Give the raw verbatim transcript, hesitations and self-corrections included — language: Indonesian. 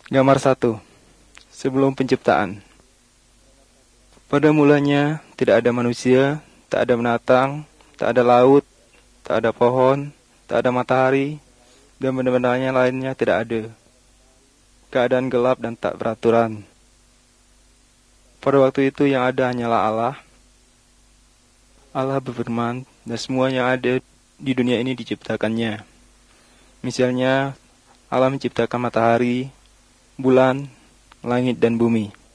Gambar satu. Sebelum penciptaan. Pada mulanya tidak ada manusia, tak ada binatang, tak ada laut, tak ada pohon, tak ada matahari, dan benda-benda lainnya tidak ada. Keadaan gelap dan tak beraturan. Pada waktu itu yang ada hanyalah Allah. Allah berfirman, dan semua yang ada di dunia ini diciptakannya. Misalnya, Allah menciptakan matahari, bulan, langit, dan bumi.